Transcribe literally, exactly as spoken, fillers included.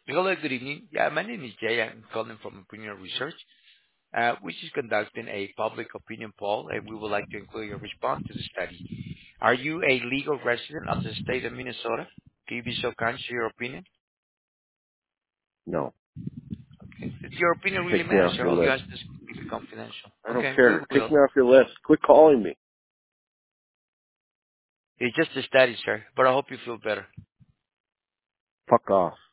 Hello, good evening. Yeah, my name is Jay. I'm calling from Opinion Research, uh, which is conducting a public opinion poll, and we would like to include your response to the study. Are you a legal resident of the state of Minnesota? Can you be so kind to share your opinion? No. If your opinion really Take me matters, off sir, your all you list. ask is keep it confidential. I don't Okay, we care. Take will. me off your list. Quit calling me. It's just a study, sir, but I hope you feel better. Fuck off.